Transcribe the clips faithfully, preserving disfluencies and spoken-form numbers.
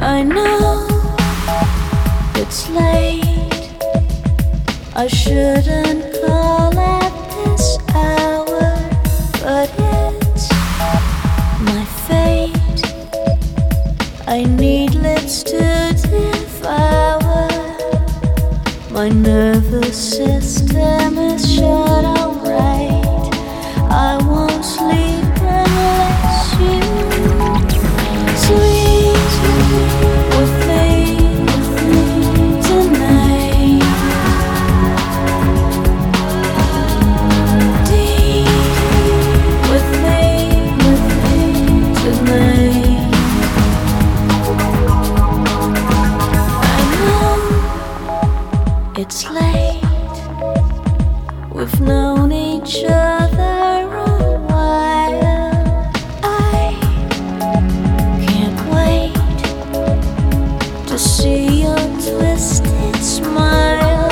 I know it's late. I shouldn't call at this hour, but it's my fate. I need lips to devour. My nervous system is shut alright. I won't sleep unless you sleep with me tonight. Deep with me tonight. I know it's late. We've known each other a while. I can't wait to see your twisted smile.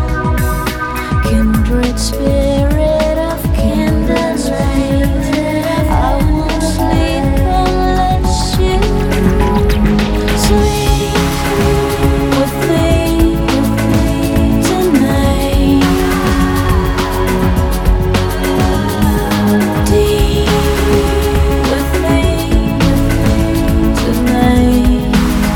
Kindred spirit of candlelight. I won't sleep unless you sleep with me tonight. Deep with me tonight.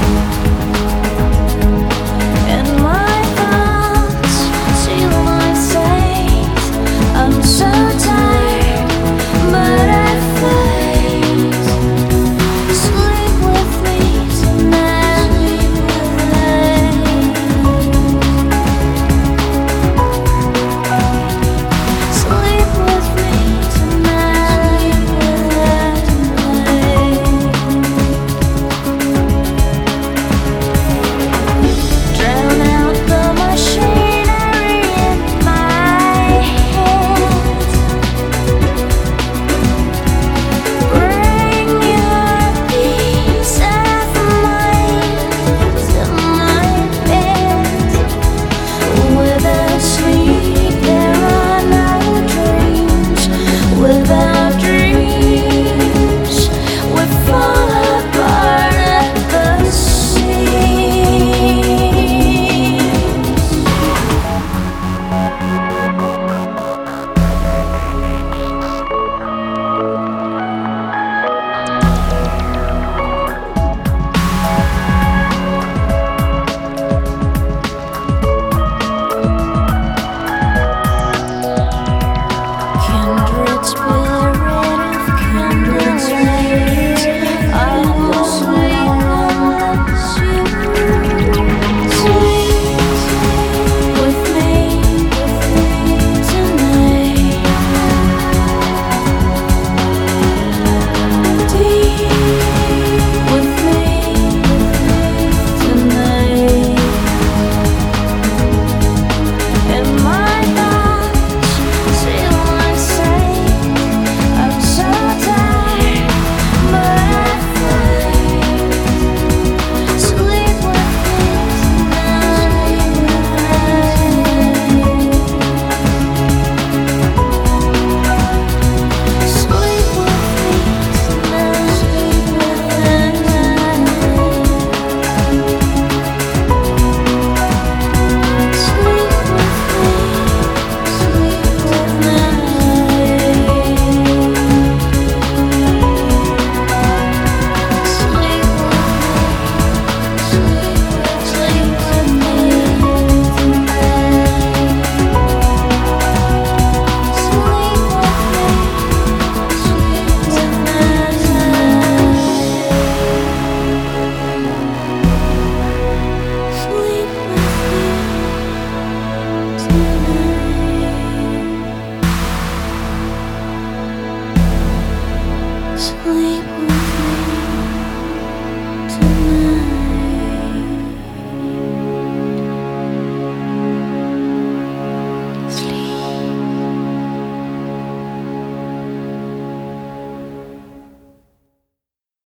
And my thoughts seal my fate. I'm so tired, but I fight. Sleep with me tonight. Sleep with me tonight. Drown out the machinery in my head. Bring your peace of mind to my bed. Without sleep, there are no dreams. Without dreams, we fall apart at the seams. Kindred spirit of candlelight. I will sleep unless you sleep with me tonight. Deep with me tonight. And my thoughts seal my fate. I'm so tired, but I fight. Sleep with me tonight. Sleep with me tonight. Sleep with me. Sleep with me. Sleep with